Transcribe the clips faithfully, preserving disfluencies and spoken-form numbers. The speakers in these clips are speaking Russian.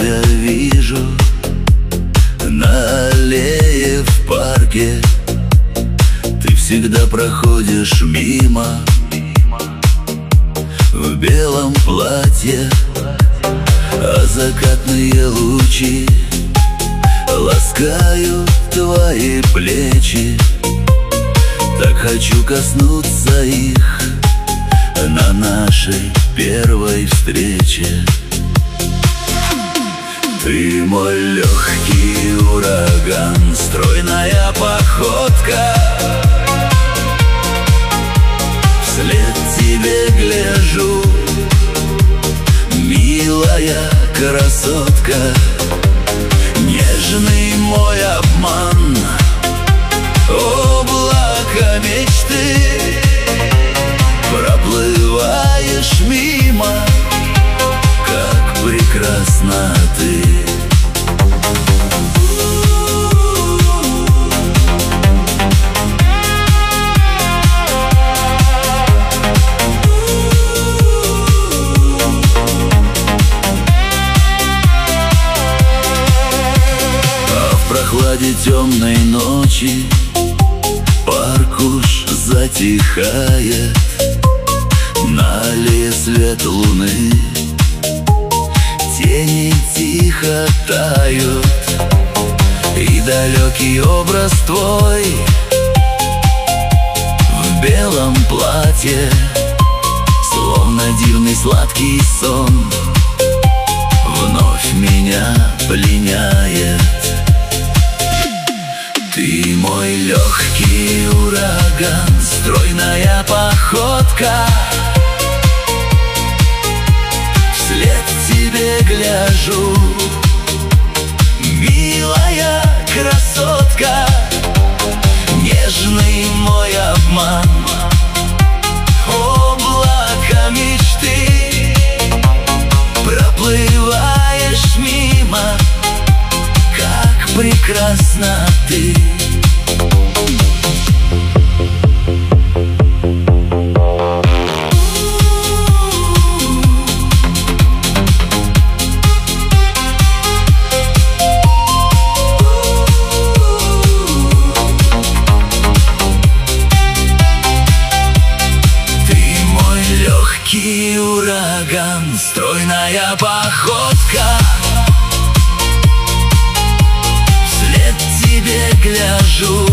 тебя вижу на аллее в парке. Ты всегда проходишь мимо в белом платье, а закатные лучи ласкают твои плечи. Так хочу коснуться их на нашей первой встрече. Ты мой легкий ураган, стройная походка. Вслед тебе гляжу, милая красотка. Нежный мой обман, облако мечты. Проплываешь мимо, как прекрасна ты. А в прохладе темной ночи парк уж затихает. На аллее свет луны, тени тихо тают, и далекий образ твой в белом платье, словно дивный сладкий сон, вновь меня пленяет. Ты мой легкий ураган, стройная походка. Вслед тебе гляжу, милая красотка. Нежный мой обман, облако мечты. Проплываешь мимо, как прекрасна ты. Легкий ураган, стройная походка. Вслед тебе гляжу,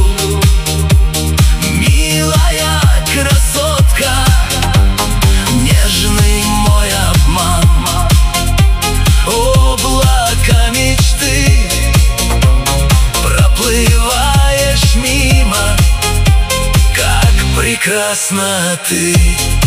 милая красотка. Нежный мой обман, облако мечты. Проплываешь мимо, как прекрасна ты.